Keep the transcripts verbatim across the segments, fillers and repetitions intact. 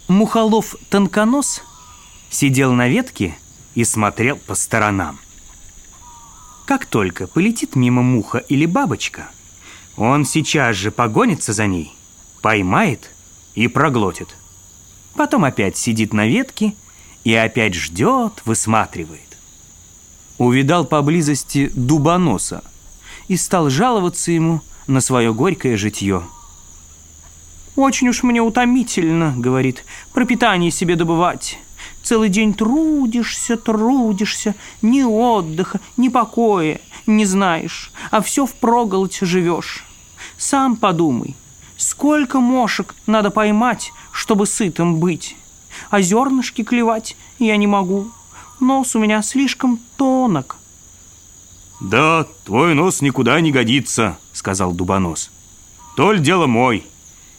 Мухолов-тонконос сидел на ветке и смотрел по сторонам. Как только полетит мимо муха или бабочка, он сейчас же погонится за ней, поймает и проглотит. Потом опять сидит на ветке и опять ждет, высматривает. Увидал поблизости дубоноса и стал жаловаться ему на свое горькое житье. «Очень уж мне утомительно, — говорит, — пропитание себе добывать. Целый день трудишься, трудишься, ни отдыха, ни покоя не знаешь, а все впроголодь живешь. Сам подумай, сколько мошек надо поймать, чтобы сытым быть. А зернышки клевать я не могу, нос у меня слишком тонок». «Да, твой нос никуда не годится, — сказал дубонос. — Толь дело мой.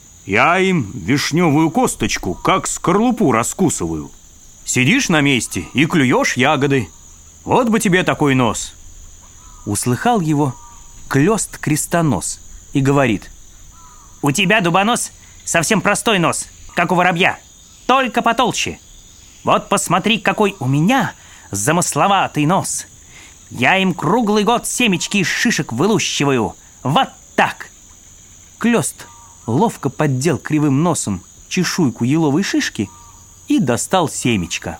Я им вишневую косточку, как скорлупу, раскусываю. Сидишь на месте и клюешь ягоды. Вот бы тебе такой нос». Услыхал его Клёст-крестонос и говорит: «У тебя, дубонос, совсем простой нос, как у воробья, только потолще. Вот посмотри, какой у меня замысловатый нос. Я им круглый год семечки из шишек вылущиваю. Вот так!» Клёст ловко поддел кривым носом чешуйку еловой шишки и достал семечко.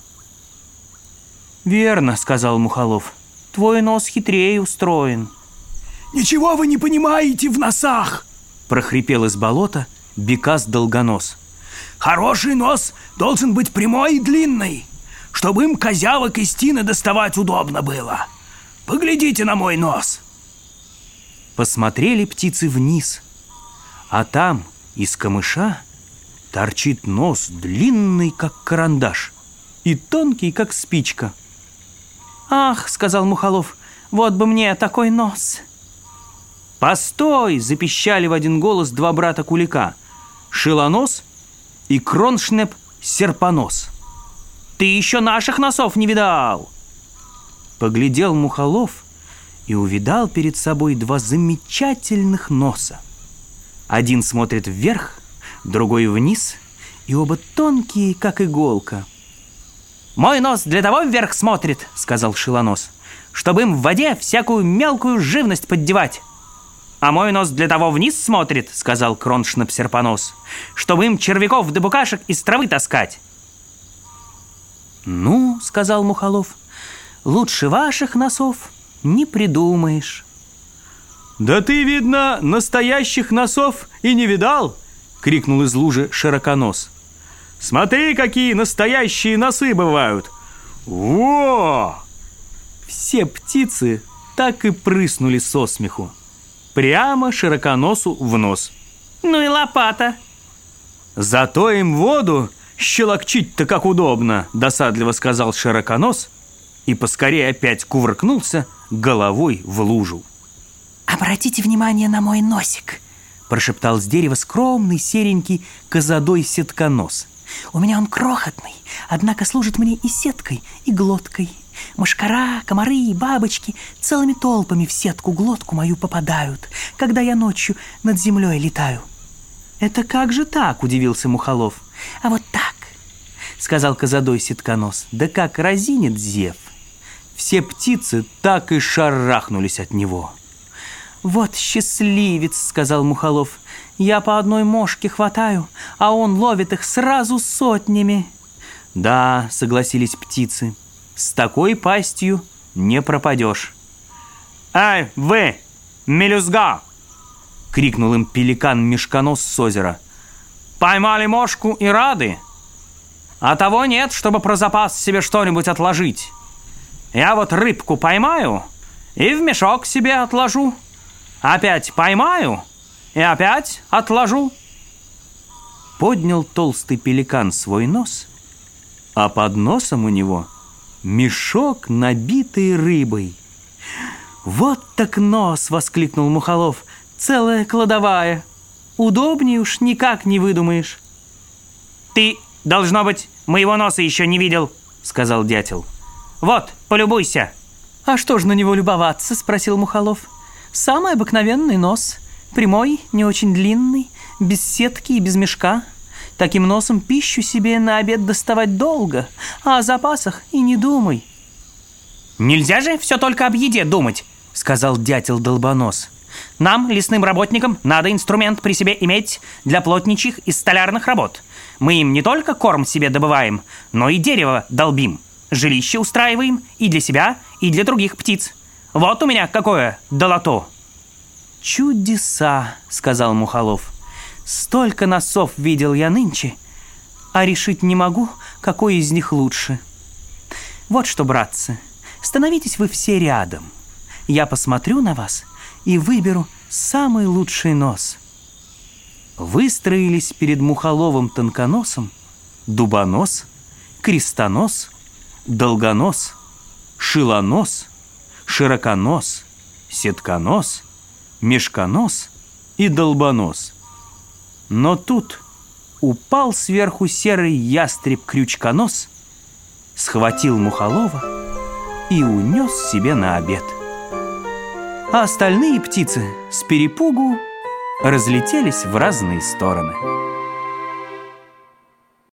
«Верно, — сказал Мухолов, — твой нос хитрее устроен». «Ничего вы не понимаете в носах!» — прохрипел из болота Бекас-долгонос. «Хороший нос должен быть прямой и длинный, чтобы им козявок из тины доставать удобно было. Поглядите на мой нос!» Посмотрели птицы вниз, а там из камыша торчит нос длинный, как карандаш, и тонкий, как спичка. «Ах, — сказал Мухолов, — вот бы мне такой нос!» «Постой!» — запищали в один голос два брата Кулика — Шилонос и Кроншнеп-серпонос. «Ты еще наших носов не видал!» Поглядел Мухолов и увидал перед собой два замечательных носа. Один смотрит вверх, другой вниз, и оба тонкие, как иголка. «Мой нос для того вверх смотрит, — сказал Шилонос, — чтобы им в воде всякую мелкую живность поддевать. А мой нос для того вниз смотрит, — сказал Кроншнеп-серпонос, — чтобы им червяков да букашек из травы таскать». «Ну, — сказал Мухолов, — лучше ваших носов не придумаешь». «Да ты, видно, настоящих носов и не видал!» — крикнул из лужи Широконос. «Смотри, какие настоящие носы бывают! Во!» Все птицы так и прыснули со смеху. Прямо Широконосу в нос. «Ну и лопата!» «Зато им воду щелокчить-то как удобно!» — досадливо сказал Широконос и поскорее опять кувыркнулся головой в лужу. «Обратите внимание на мой носик», — прошептал с дерева скромный серенький козадой-сетконос. «У меня он крохотный, однако служит мне и сеткой, и глоткой. Мошкара, комары и бабочки целыми толпами в сетку-глотку мою попадают, когда я ночью над землей летаю». «Это как же так?» — удивился Мухолов. «А вот так», — сказал козадой-сетконос. «Да как разинет зев!» Все птицы так и шарахнулись от него. «Вот счастливец, — сказал Мухолов, — я по одной мошке хватаю, а он ловит их сразу сотнями». «Да, — согласились птицы, — с такой пастью не пропадешь». «Эй, вы, мелюзга! — крикнул им пеликан-мешконос с озера. Поймали мошку и рады? А того нет, чтобы про запас себе что-нибудь отложить. Я вот рыбку поймаю и в мешок себе отложу. Опять поймаю и опять отложу». Поднял толстый пеликан свой нос, а под носом у него мешок, набитый рыбой. «Вот так нос!» — воскликнул Мухолов. «Целая кладовая! Удобнее уж никак не выдумаешь». «Ты, должно быть, моего носа еще не видел, — сказал дятел. Вот, полюбуйся». «А что ж на него любоваться? — спросил Мухолов. — Самый обыкновенный нос, прямой, не очень длинный, без сетки и без мешка. Таким носом пищу себе на обед доставать долго, а о запасах и не думай. Нельзя же все только об еде думать, Сказал дятел Долбонос. Нам, лесным работникам, надо инструмент при себе иметь для плотничьих и столярных работ. Мы им не только корм себе добываем, но и дерево долбим, жилище устраиваем и для себя, и для других птиц. Вот у меня какое долото. Чудеса, сказал Мухолов. Столько носов видел я нынче, а решить не могу, какой из них лучше. Вот что, братцы, становитесь вы все рядом. Я посмотрю на вас и выберу самый лучший нос. Выстроились перед Мухоловым тонконосом Дубонос, Крестонос, Долгонос, Шилонос, Широконос, Сетконос, Мешконос и Долбонос. Но тут упал сверху серый ястреб-крючконос, схватил Мухолова и унес себе на обед. А остальные птицы с перепугу разлетелись в разные стороны.